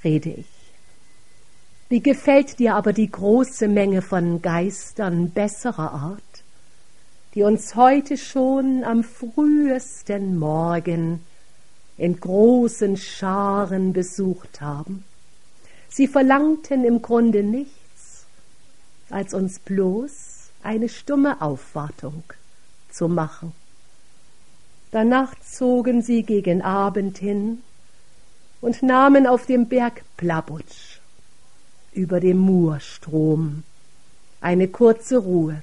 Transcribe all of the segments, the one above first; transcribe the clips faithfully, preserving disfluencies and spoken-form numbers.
rede ich. Wie gefällt dir aber die große Menge von Geistern besserer Art, die uns heute schon am frühesten Morgen in großen Scharen besucht haben? Sie verlangten im Grunde nichts, als uns bloß eine stumme Aufwartung zu machen. Danach zogen sie gegen Abend hin und nahmen auf dem Berg Plabutsch über dem Murstrom eine kurze Ruhe,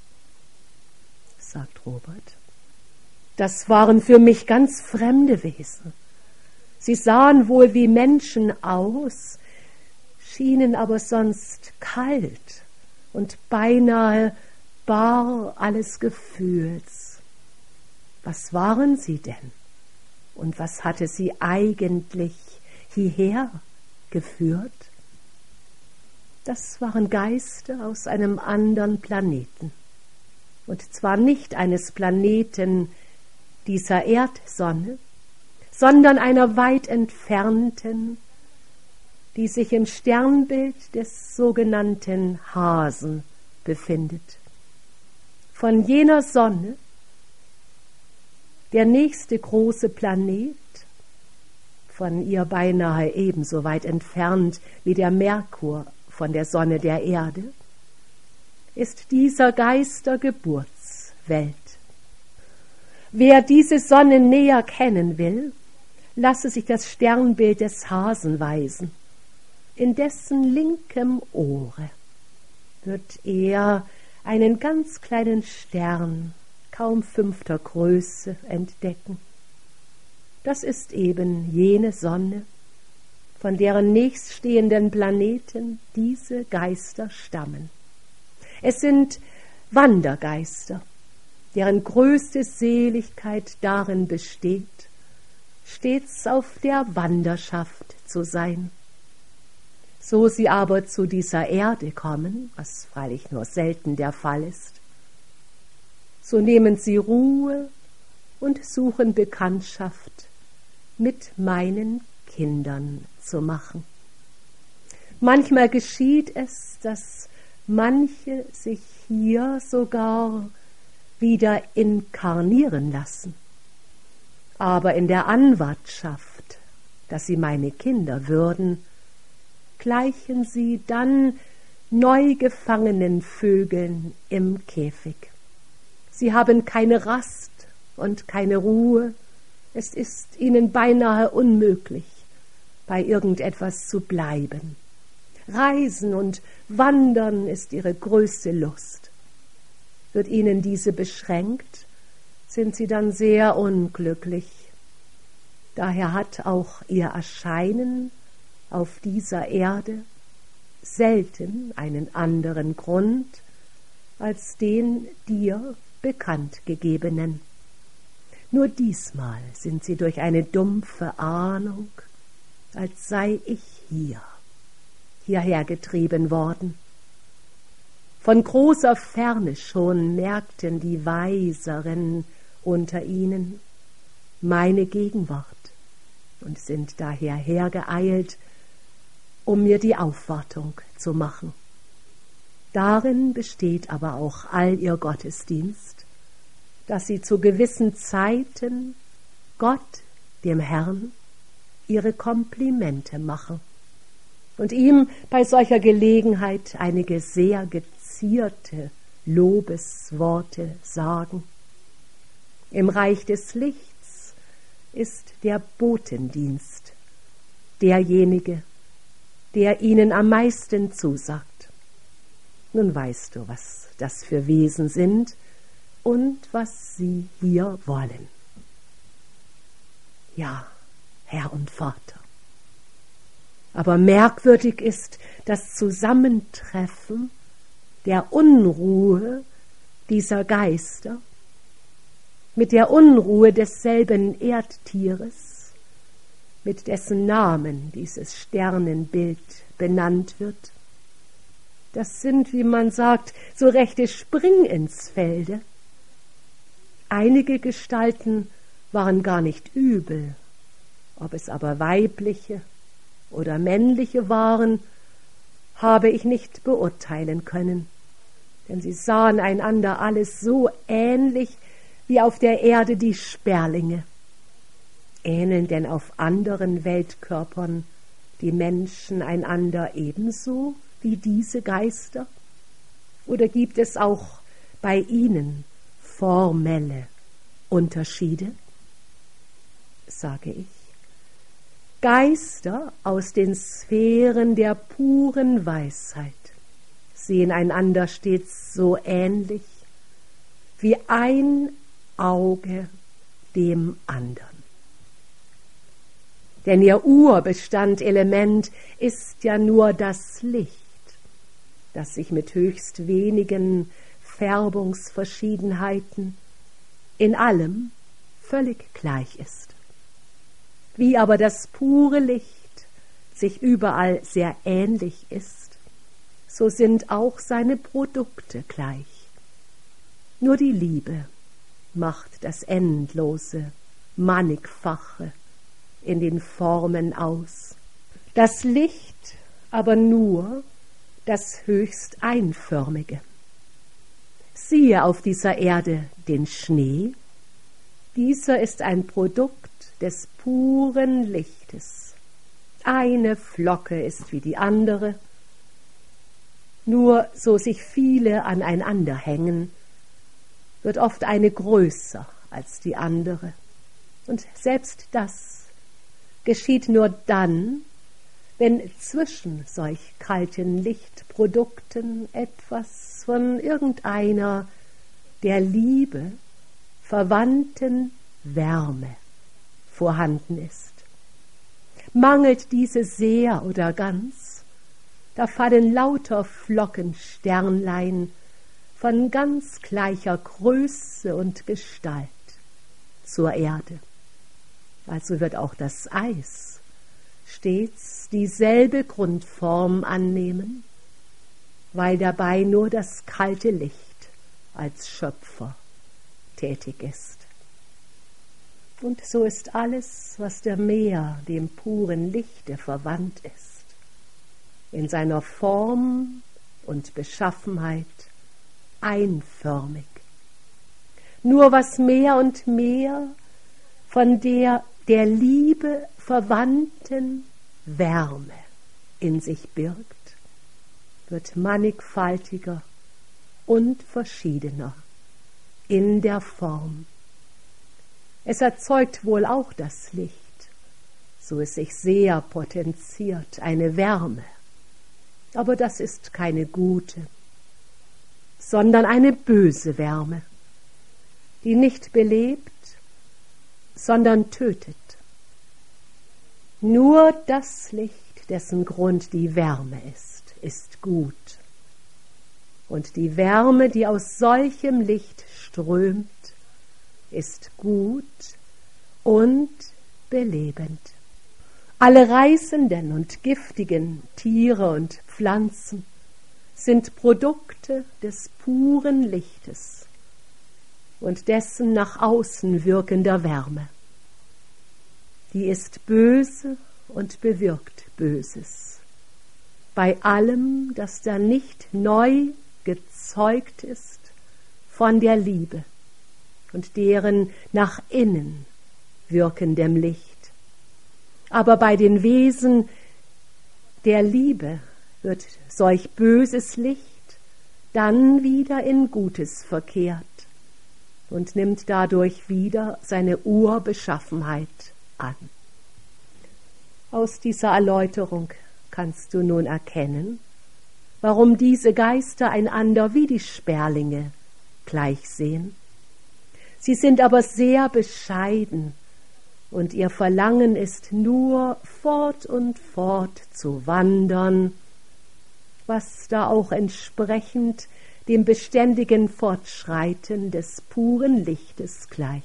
sagt Robert. Das waren für mich ganz fremde Wesen. Sie sahen wohl wie Menschen aus, schienen aber sonst kalt und beinahe bar alles Gefühls. Was waren sie denn? Und was hatte sie eigentlich hierher geführt? Das waren Geister aus einem anderen Planeten. Und zwar nicht eines Planeten dieser Erdsonne, sondern einer weit entfernten, die sich im Sternbild des sogenannten Hasen befindet. Von jener Sonne, der nächste große Planet, von ihr beinahe ebenso weit entfernt wie der Merkur von der Sonne der Erde, ist dieser Geister Geburtswelt. Wer diese Sonne näher kennen will, lasse sich das Sternbild des Hasen weisen. In dessen linkem Ohre wird er einen ganz kleinen Stern, kaum fünfter Größe, entdecken. Das ist eben jene Sonne, von deren nächststehenden Planeten diese Geister stammen. Es sind Wandergeister, deren größte Seligkeit darin besteht, stets auf der Wanderschaft zu sein. So sie aber zu dieser Erde kommen, was freilich nur selten der Fall ist, so nehmen sie Ruhe und suchen Bekanntschaft mit meinen Kindern zu machen. Manchmal geschieht es, dass manche sich hier sogar wieder inkarnieren lassen. Aber in der Anwartschaft, dass sie meine Kinder würden, gleichen sie dann neu gefangenen Vögeln im Käfig. Sie haben keine Rast und keine Ruhe. Es ist ihnen beinahe unmöglich, bei irgendetwas zu bleiben. Reisen und Wandern ist ihre größte Lust. Wird ihnen diese beschränkt, sind sie dann sehr unglücklich. Daher hat auch ihr Erscheinen auf dieser Erde selten einen anderen Grund als den dir bekannt gegebenen. Nur diesmal sind sie durch eine dumpfe Ahnung, als sei ich hier, hierher getrieben worden. Von großer Ferne schon merkten die Weiseren unter ihnen meine Gegenwart und sind daher hergeeilt, um mir die Aufwartung zu machen. Darin besteht aber auch all ihr Gottesdienst, dass sie zu gewissen Zeiten Gott, dem Herrn, ihre Komplimente machen und ihm bei solcher Gelegenheit einige sehr gezierte Lobesworte sagen. Im Reich des Lichts ist der Botendienst derjenige, der ihnen am meisten zusagt. Nun weißt du, was das für Wesen sind und was sie hier wollen. Ja, Herr und Vater. Aber merkwürdig ist das Zusammentreffen der Unruhe dieser Geister mit der Unruhe desselben Erdtieres, mit dessen Namen dieses Sternenbild benannt wird. Das sind, wie man sagt, so rechte Springinsfelde. Einige Gestalten waren gar nicht übel, ob es aber weibliche oder männliche waren, habe ich nicht beurteilen können, denn sie sahen einander alles so ähnlich wie auf der Erde die Sperlinge. Ähneln denn auf anderen Weltkörpern die Menschen einander ebenso wie diese Geister? Oder gibt es auch bei ihnen formelle Unterschiede? Sage ich, Geister aus den Sphären der puren Weisheit sehen einander stets so ähnlich wie ein Auge dem anderen. Denn ihr Urbestandelement ist ja nur das Licht, das sich mit höchst wenigen Färbungsverschiedenheiten in allem völlig gleich ist. Wie aber das pure Licht sich überall sehr ähnlich ist, so sind auch seine Produkte gleich. Nur die Liebe macht das Endlose, Mannigfache in den Formen aus. Das Licht aber nur das höchst Einförmige. Siehe auf dieser Erde den Schnee. Dieser ist ein Produkt des puren Lichtes. Eine Flocke ist wie die andere. Nur so sich viele aneinander hängen, wird oft eine größer als die andere. Und selbst das geschieht nur dann, wenn zwischen solch kalten Lichtprodukten etwas von irgendeiner der Liebe verwandten Wärme vorhanden ist. Mangelt diese sehr oder ganz, da fallen lauter Flocken Sternlein von ganz gleicher Größe und Gestalt zur Erde. Also wird auch das Eis stets dieselbe Grundform annehmen, weil dabei nur das kalte Licht als Schöpfer tätig ist. Und so ist alles, was der Meer dem puren Lichte verwandt ist, in seiner Form und Beschaffenheit einförmig. Nur was mehr und mehr von der der Liebe verwandten Wärme in sich birgt, wird mannigfaltiger und verschiedener in der Form. Es erzeugt wohl auch das Licht, so es sich sehr potenziert, eine Wärme, aber das ist keine gute, sondern eine böse Wärme, die nicht belebt, sondern tötet. Nur das Licht, dessen Grund die Wärme ist, ist gut. Und die Wärme, die aus solchem Licht strömt, ist gut und belebend. Alle reißenden und giftigen Tiere und Pflanzen sind Produkte des puren Lichtes und dessen nach außen wirkender Wärme. Die ist böse und bewirkt Böses. Bei allem, das da nicht neu gezeugt ist von der Liebe und deren nach innen wirkendem Licht. Aber bei den Wesen der Liebe wird solch böses Licht dann wieder in Gutes verkehrt und nimmt dadurch wieder seine Urbeschaffenheit an. Aus dieser Erläuterung kannst du nun erkennen, warum diese Geister einander wie die Sperlinge gleich sehen. Sie sind aber sehr bescheiden, und ihr Verlangen ist nur, fort und fort zu wandern, was da auch entsprechend dem beständigen Fortschreiten des puren Lichtes gleicht.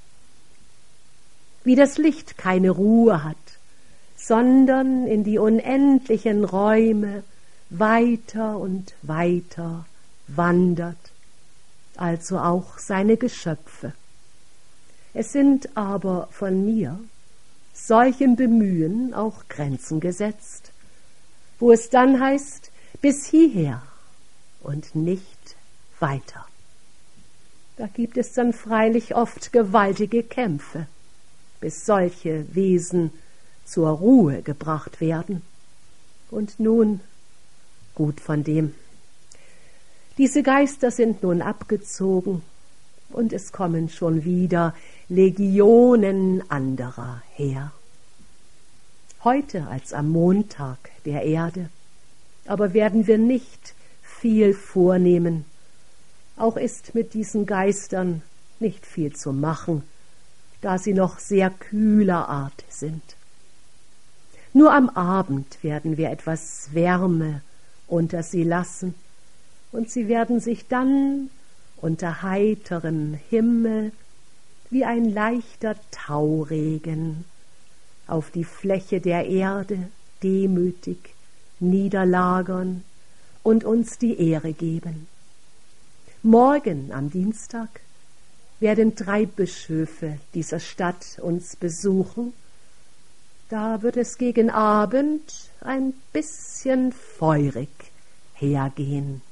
Wie das Licht keine Ruhe hat, sondern in die unendlichen Räume weiter und weiter wandert, also auch seine Geschöpfe. Es sind aber von mir solchem Bemühen auch Grenzen gesetzt, wo es dann heißt, bis hierher und nicht weiter. Da gibt es dann freilich oft gewaltige Kämpfe, bis solche Wesen zur Ruhe gebracht werden. Und nun, gut von dem. Diese Geister sind nun abgezogen, und es kommen schon wieder Legionen anderer her. Heute als am Montag der Erde, aber werden wir nicht viel vornehmen. Auch ist mit diesen Geistern nicht viel zu machen, da sie noch sehr kühler Art sind. Nur am Abend werden wir etwas Wärme unter sie lassen, und sie werden sich dann unter heiterem Himmel wie ein leichter Tauregen auf die Fläche der Erde demütig niederlagern und uns die Ehre geben. Morgen am Dienstag werden drei Bischöfe dieser Stadt uns besuchen. Da wird es gegen Abend ein bisschen feurig hergehen.